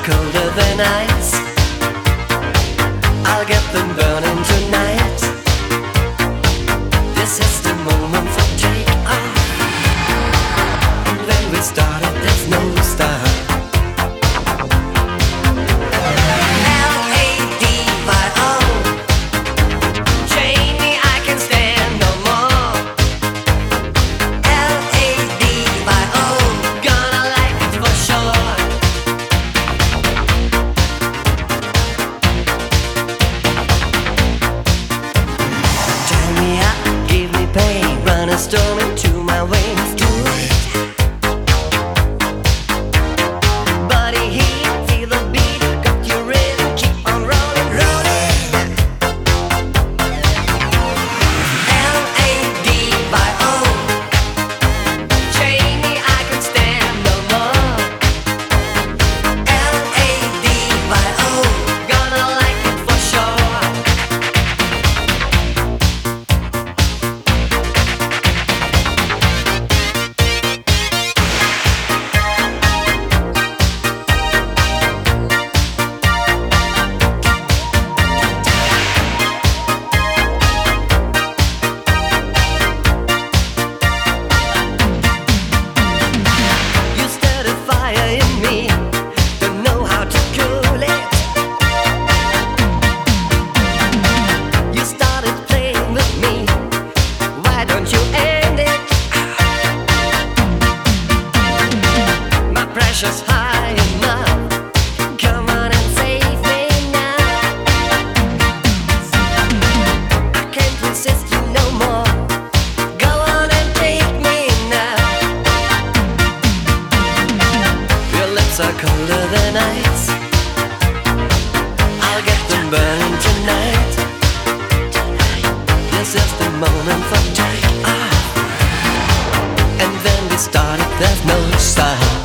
colder than ice. I'll get them burning tonight. This is the moment for take off. When we started, there's no stop. A storm into my wings, do it. Body heat, feel the beat, got you ready, keep on rolling, rolling. L-A-D-Y-O, chain me, I can stand no more. L-A-D-Y-O, gonna like it for sure. Pressure's high enough. Come on and save me now. I can't resist you no more. Go on and take me now. Your lips are colder than ice. I'll get them burning tonight. This is the moment for take off. And then we started, there's no stop.